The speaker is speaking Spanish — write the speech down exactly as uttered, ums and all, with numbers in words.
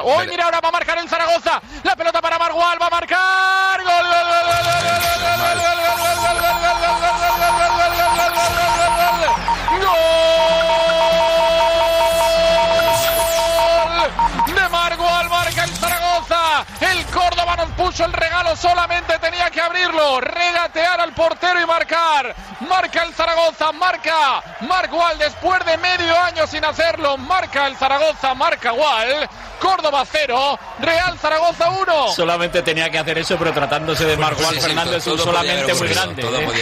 Zaragoza. Hoy mira, ahora va a marcar el Zaragoza. La pelota para Margual, va a marcar. Gol, gol, gol, gol, gol, gol, gol, de Margual, marca el Zaragoza. El Córdoba nos puso el regalo, solamente tenía que abrirlo, regatear al portero y marcar. Marca el Zaragoza, marca Margual después de medio año sin hacerlo. Marca el Zaragoza, marca Gual. Córdoba cero, Real Zaragoza uno. Solamente tenía que hacer eso, pero tratándose de Margual, sí, sí, Fernández, todo, un todo solamente muy ocurrido, grande. todo ¿eh?